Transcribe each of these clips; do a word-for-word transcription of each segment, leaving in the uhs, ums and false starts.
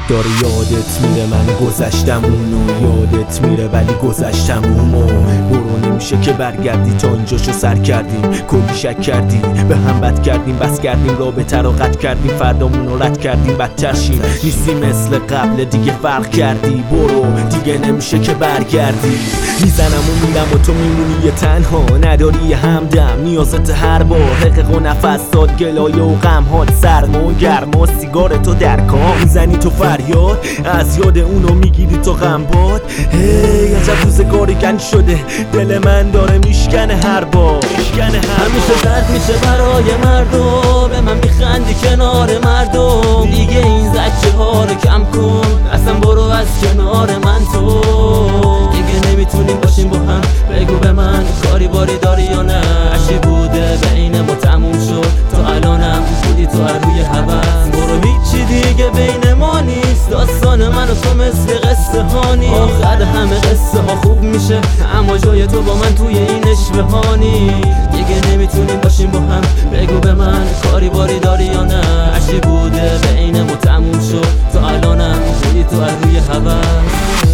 داره یادت میره من گذشتم اونو، یادت میره ولی گذشتم اونو. برو نمیشه که برگردی، تا اینجاشو سر کردیم، کلی شک کردیم، به هم بد کردیم، بس کردیم، رابطه رو قطع کردیم، فردامونو رد کردیم، بدتر شیم، نیستی مثل قبل، دیگه فرق کردی. برو دیگه نمیشه که برگردی. میزنم و میرم و تو میمونی یه تنها، نداری همدم، نیازت هر بار، حقق و نفس داد، گلایه و غم هات، سرما و گرما، سیگار تو در کام، میزنی تو فریاد، از یاد اونو میگیری تو غمباد. هی عجب روزگاری گن شده، دل من داره میشکنه هر بار، میشکنه هر همیشه درد میشه برای مردم، به من میخندی کنار مردم، دیگه این زجه ها رو کم کن، اصلا برو از کنار من تو. دیگه نمیتونیم باشیم با هم، بگو به من کاری باری داری یا نه؟ عشقی بوده بین ما تموم شد، تا الانم بودی تو هر روی هوس. برو هیچی دیگه بین ما نیست، داستان من و تو مثل قصه ها نیست. آخر همه قصه ها خوب میشه، اما جای تو با من توی این اشوه ها نیست. دیگه نمیتونیم باشیم با هم، بگو به من کاری باری داری یا نه؟ عشقی بوده بین ما تموم شد، تا الانم بودی تو هر روی هوس.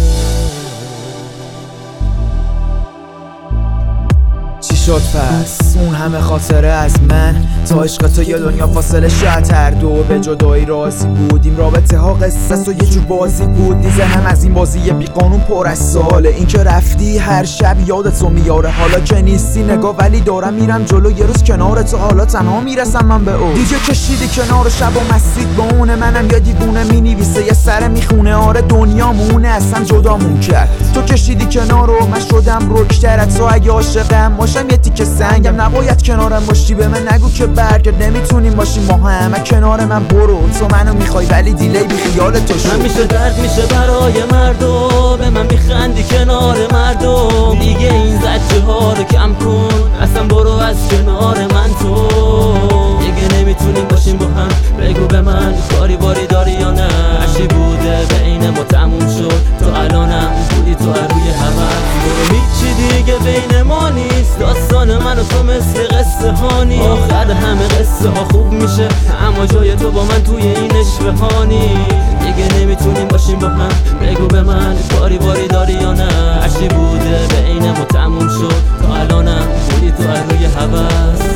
شد پس اون همه خاطره از من، تا عشق تو یه دنیا فاصله شاید هر دو به جدایی راضی بودیم، رابطه ها قصص و یه جور بازی بود، دیزنم از این بازی بی قانون پر از ساله. این که رفتی هر شب یادت رو میاره، حالا که نیستی نگاه ولی دارم میرم جلو، یه روز کنار تو حالا تنها میرسم من به او. دیگه کشیدی کنار شب و مسید با اونه، منم یا دیوونه مینویسه یه سر میخونه، آره دنیا مونه اصلا جدامون کرد. تو کشیدی کنار و من شدم رکترت، تو اگه عاشقم باشم یه تیکه سنگم، نباید کنارم باشی، به من نگو که برگرد، نمیتونیم باشیم با هم، کنار من برو، تو منو میخوای ولی دیلی بی خیال تو شد. همیشه درد میشه برای مردم، به من میخندی کنار مردم، دیگه این زجه ها رو کم کن، اصلا برو از کنار من تو. دیگه نمیتونیم باشیم با هم، بگو به من کاری باری داری یا نه؟ عشقی بوده بین ما تموم شد، تا الانم بودی تو هر روی هوس. برو هیچی دیگه بین ما نیست، داستان من و تو مثل قصه ها نیست. آخر همه قصه ها خوب میشه، اما جای تو با من توی این اشوه ها نیست. دیگه نمیتونیم باشیم با هم، بگو به من کاری باری داری یا نه؟ عشقی بوده بین ما تموم شد، تا الانم بودی تو هر روی هوس.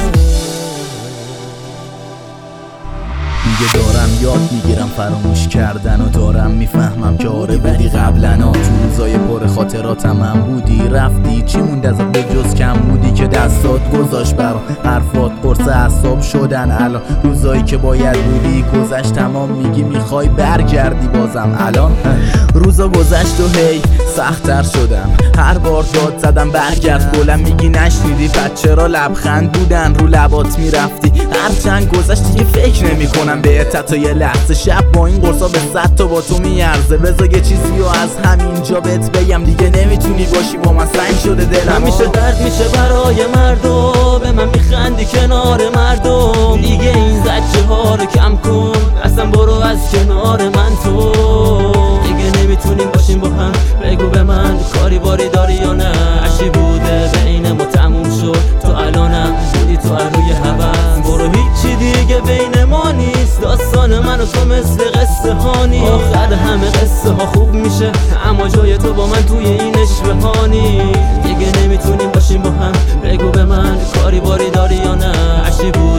دیگه دارم یاد میگیرم فراموش کردن، و دارم میفهمم که آره بودی قبلنا، تو روزای پر خاطراتم هم بودی، رفتی چی موند ازت به جز کم بودی که دستات گذاشت برا حرفات قرص اعصاب شدن. الان روزایی که باید بودی گذشت تمام، میگی میخوای برگردی بازم، الان روزا گذشت و هی سخت‌تر شدم، هر بار داد زدم برگرد گلم، میگی نشنیدی بچه را لبخند بودن رو لبات میرفتی، هرچند گذشت دیگه فکر نمی کنم بهت تا یه لحظه، شب با این قرصا به صد تا با تو میارزه. بذار یه چیزی رو از همینجا بهت بگم، دیگه نمیتونی باشی با من، سنگ شده دلم. همیشه درد میشه برای مردم، به من میخندی کنار مردم، دیگه این زجه ها رو کم کن، اصلا برو از کنار من تو. دیگه نمیتونیم باشیم با هم، بگو به من کاری باری داری یا نه؟ عشقی بوده بین ما تموم شد، تا الانم بودی تو هر روی هوس. برو هیچی دیگه بین ما نیست، داستان من و تو مثل قصه ها نیست. آخر همه قصه ها خوب میشه، اما جای تو با من توی این اشوه ها نیست. دیگه نمیتونیم باشیم با هم، بگو به من کاری باری داری یا نه؟ عشقی